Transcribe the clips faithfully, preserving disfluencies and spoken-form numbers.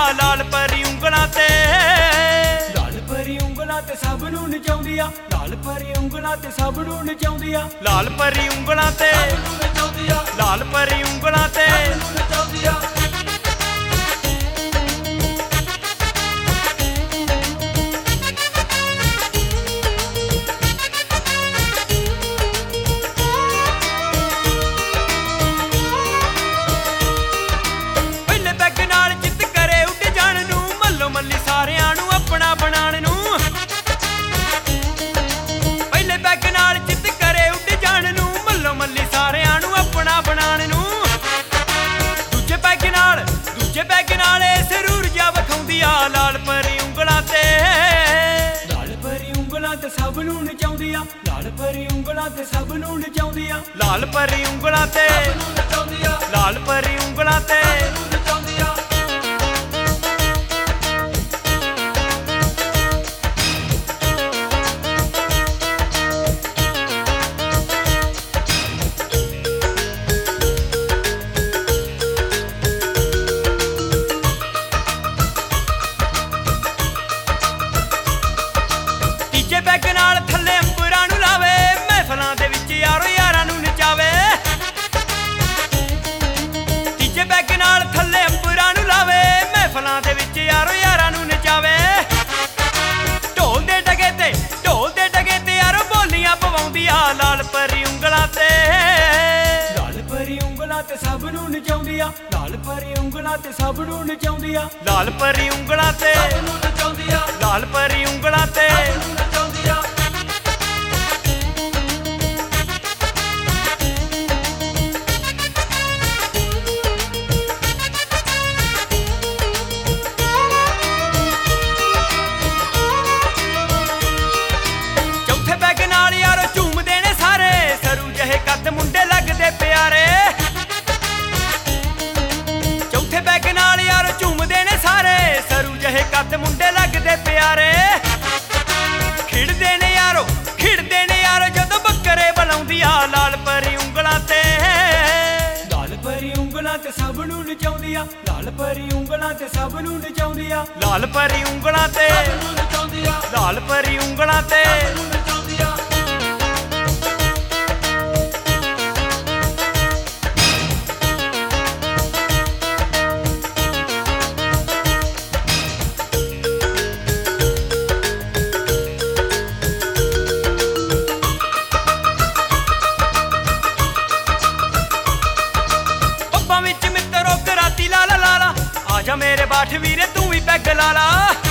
लाल परी उंगलां ते लाल परी उंगलां ते सब नूं नचाउंदी आ लाल परी उंगलां ते सब नूं नचाउंदी आ लाल परी उंगलां ते नचाउंदी आ लाल परी उंगलां ते नचाउंदी आ लाल परी उंगलां ते लाल परी उंगलां ते सब नूं नचाउंदी आ लाल परी उंगलां ते सब नूं नचाउंदी आ लाल परी उंगलां ते नचाउंदी आ लाल परी उंगलां ते नचाउंदी आ बैग नाल थल्ले अंबरां नूं लावे महफलां दे विच यारो यारां नूं नचावे तीजे बैग नाल थल्ले अंबरां नूं लावे महफलां दे विच यारो यारां नूं नचावे ढोल दे डगे ते ढोल दे डगे ते यारो बोलियां पवाउंदी आ लाल परी उंगलां ते लाल परी उंगलां ते सब नूं नचाउंदी आ लाल परी उंगलां ते सब नूं नचाउंदी आ लाल परी उंगलां ते नचाउंदी आ लाल परी उंगलां ते मुंडे लगदे प्यारे चौथे बैग नाल यारो झूमदे ने सारे सरू जहे कद मुंडे लगदे प्यारे खिड़दे ने यारो खिड़दे ने यारो जदों बकरे बुलाउंदी आ लाल परी उंगलां ते लाल परी उंगलां ते सब नूं नचाउंदी आ लाल परी उंगलां ते सब नूं नचाउंदी आ लाल परी उंगलां ते नचाउंदी आ लाल परी उंगलां ते नचाउंदी आ आजा मेरे बाठ वीरे तू भी पैग ला ला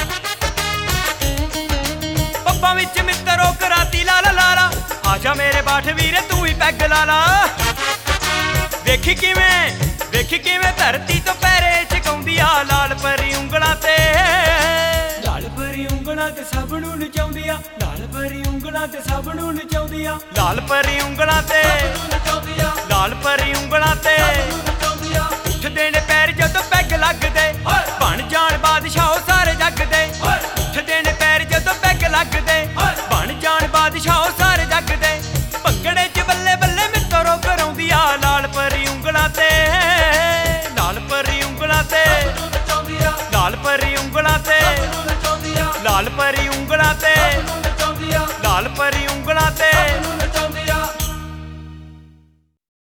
पब्बां विच मित्तरो कराती लाला लाला आजा मेरे बाठ वीरे तू भी पैग ला ला वेखी किवें वेखी किवें धरती तो पैरे चकाउंदी आ लाल परी उंगलां ते लाल परी उंगलां ते सब नूं नचाउंदी आ लाल परी उंगलां ते सब नूं नचाउंदी आ लाल परी उंगलां ते नचाउंदी आ लाल परी उंगलां ते नचाउंदी आ उठदे ने पैर जदों पैग लगदे बन जाण बादशाह सारे जग दे उठदे ने पैर जदों पैग लगदे बन जाण बादशाह सारे जग दे भंगड़े च बल्ले बल्ले मित्तरो कराउंदी आ लाल परी उंगलां ते लाल परी उंगलां ते लाल परी उंगलां ते लाल परी उंगलां ते लाल परी उंगलां ते